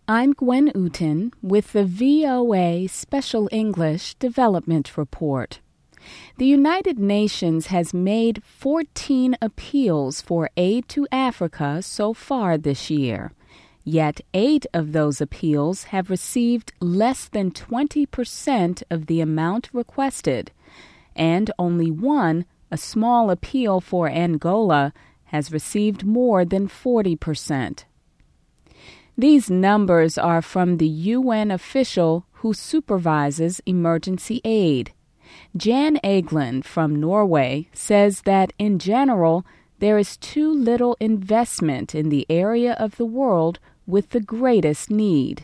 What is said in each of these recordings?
I'm Gwen Uten with the VOA Special English Development Report. The United Nations has made 14 appeals for aid to Africa so far this year. Yet 8 of those appeals have received less than 20% of the amount requested, and only one, a small appeal for Angola, has received more than 40%. These numbers are from the UN official who supervises emergency aid. Jan Egeland from Norway says that in general there is too little investment in the area of the world with the greatest need.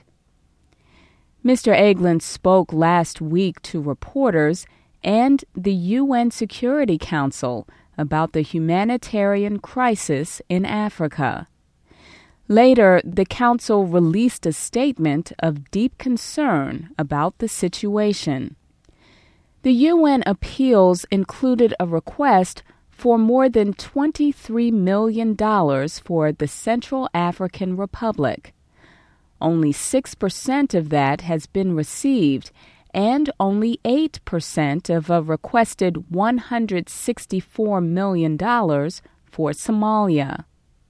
Mr. Egeland spoke last week to reporters and the UN Security Council about the humanitarian crisis in Africa. Later, the Council released a statement of deep concern about the situation. The UN appeals included a request for more than $23 million for the Central African Republic. Only 6% of that has been received, and only 8% of a requested $164 million for Somalia.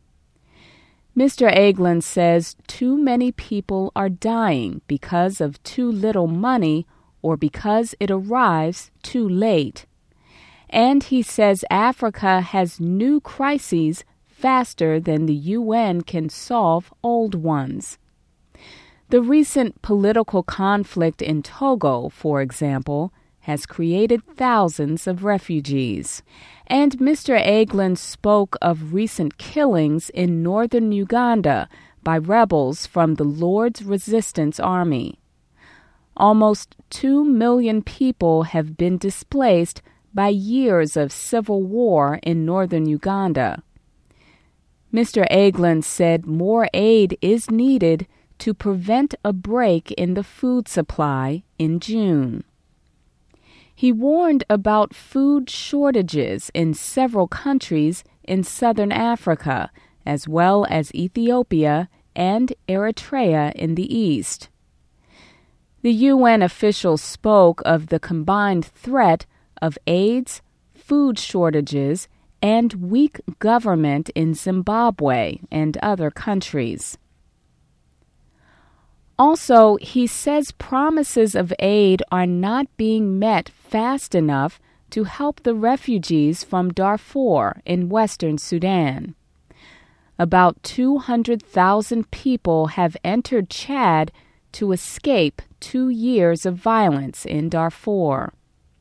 Mr. Egeland says too many people are dying because of too little money or because it arrives too late. And he says Africa has new crises faster than the UN can solve old ones. The recent political conflict in Togo, for example, has created thousands of refugees. And Mr. Egeland spoke of recent killings in northern Uganda by rebels from the Lord's Resistance Army. Almost 2 million people have been displaced by years of civil war in northern Uganda. Mr. Egeland said more aid is needed to prevent a break in the food supply in June. He warned about food shortages in several countries in southern Africa, as well as Ethiopia and Eritrea in the east. The UN official spoke of the combined threat of AIDS, food shortages, and weak government in Zimbabwe and other countries. Also, he says promises of aid are not being met fast enough to help the refugees from Darfur in western Sudan. About 200,000 people have entered Chad to escape 2 years of violence in Darfur.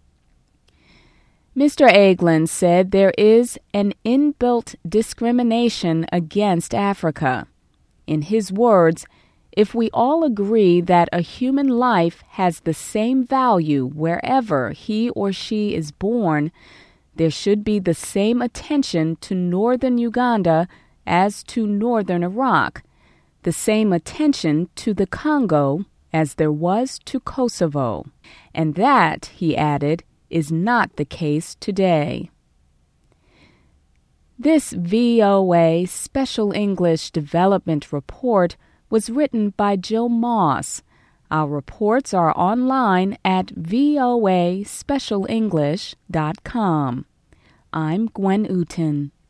Mr. Egeland said there is an inbuilt discrimination against Africa. In his words, if we all agree that a human life has the same value wherever he or she is born, there should be the same attention to northern Uganda as to northern Iraq, the same attention to the Congo as there was to Kosovo. And that, he added, is not the case today. This VOA Special English Development Report was written by Jill Moss. Our reports are online at voaspecialenglish.com. I'm Gwen Uten.